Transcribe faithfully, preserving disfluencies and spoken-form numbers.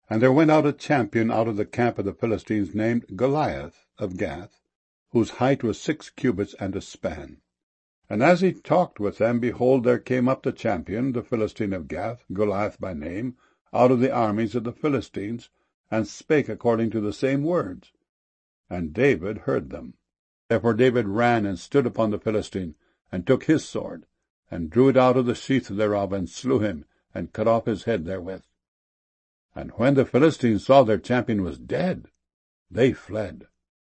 And there went out a champion out of the camp of the Philistines, named Goliath of Gath, whose height was six cubits and a span. And as he talked with them, behold, there came up the champion, the Philistine of Gath, Goliath by name, out of the armies of the Philistines, and spake according to the same words. And David heard them. Therefore David ran and stood upon the Philistine, and took his sword, and drew it out of the sheath thereof, and slew him, and cut off his head therewith. And when the Philistines saw their champion was dead, they fled.